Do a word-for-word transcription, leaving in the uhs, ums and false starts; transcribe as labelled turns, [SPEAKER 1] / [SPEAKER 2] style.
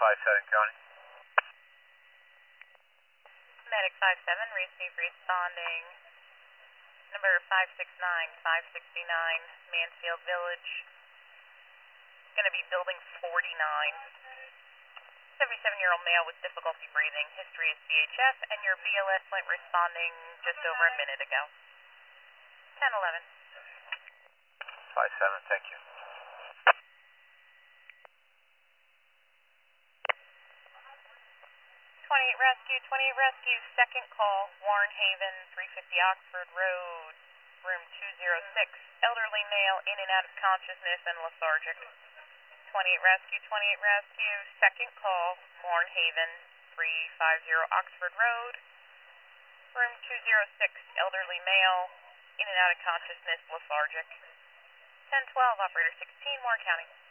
[SPEAKER 1] five seven County.
[SPEAKER 2] Medic five seven, receive responding. Number five six nine, five sixty-nine, Mansfield Village. It's going to be building forty-nine. seventy-seven-year-old male with difficulty breathing. History is C H F, and your B L S went responding just over a minute ago. ten eleven.
[SPEAKER 1] five seven, thank you.
[SPEAKER 2] twenty-eight Rescue, twenty-eight Rescue, second call, Warren Haven, three fifty Oxford Road, room two oh six. Elderly male in and out of consciousness and lethargic. twenty-eight Rescue, twenty-eight Rescue, second call, Warren Haven, three fifty Oxford Road, room two oh six. Elderly male in and out of consciousness, lethargic. ten twelve, Operator sixteen, Warren County.